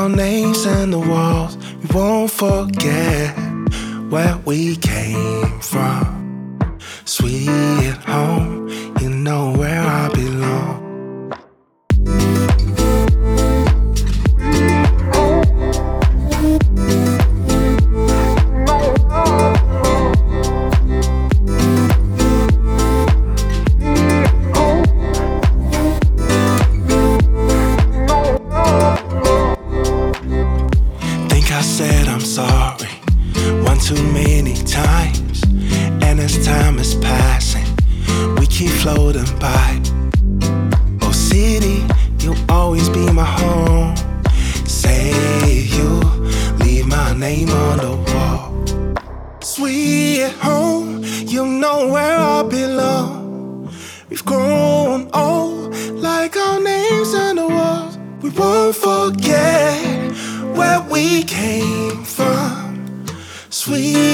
our names in the walls. We won't forget where we came from. Sweet home, you know where I belong. I said I'm sorry one too many times, and as time is passing, we keep floating by. Oh city, you'll always be my home. Say you leave my name on the wall. Sweet home, you know where I belong. We've grown old, like our names on the walls. We won't forget where we came from. Sweet